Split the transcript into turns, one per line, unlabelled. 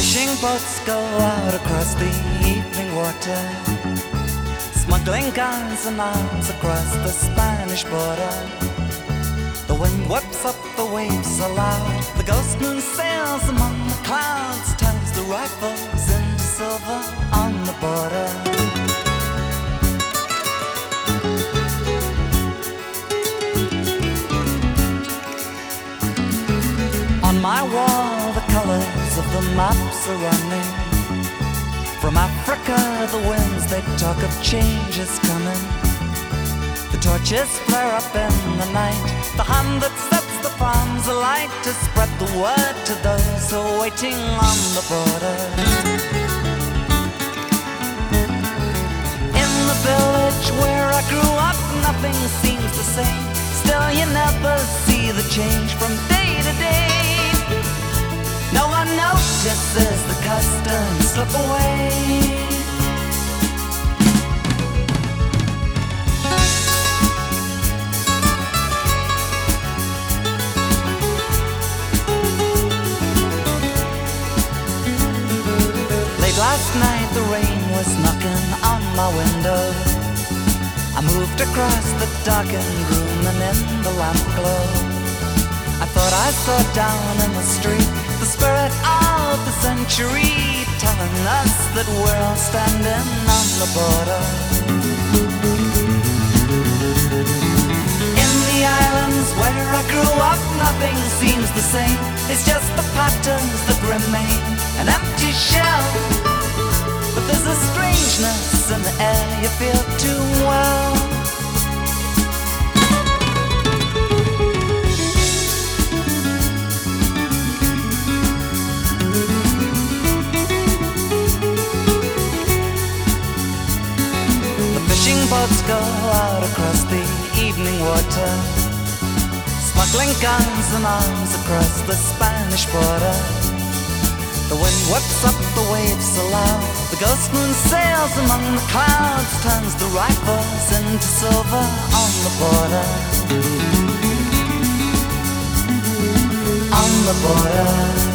Fishing boats go out across the evening water, smuggling guns and arms across the Spanish border. The wind whips up the waves aloud, the ghost moon sails among the clouds, turns the rifles into silver on the border. On my wall the colors of the maps are running. From Africa the winds, they talk of changes coming. The torches flare up in the night, the hand that sets the farms alight, to spread the word to those who are waiting on the border. In the village where I grew up, nothing seems the same. Still you never see the change from day to day. No one notices the customs slip away. Late last night the rain was knocking on my window. I moved across the darkened room and in the lamp glow I thought I saw down in the street the spirit of the century, telling us that we're all standing on the border. In the islands where I grew up, nothing seems the same. It's just the patterns that remain, an empty shell. But there's a strangeness in the air you feel too well. Fishing boats go out across the evening water, smuggling guns and arms across the Spanish border. The wind whips up the waves aloud, the ghost moon sails among the clouds, turns the rifles into silver on the border. On the border.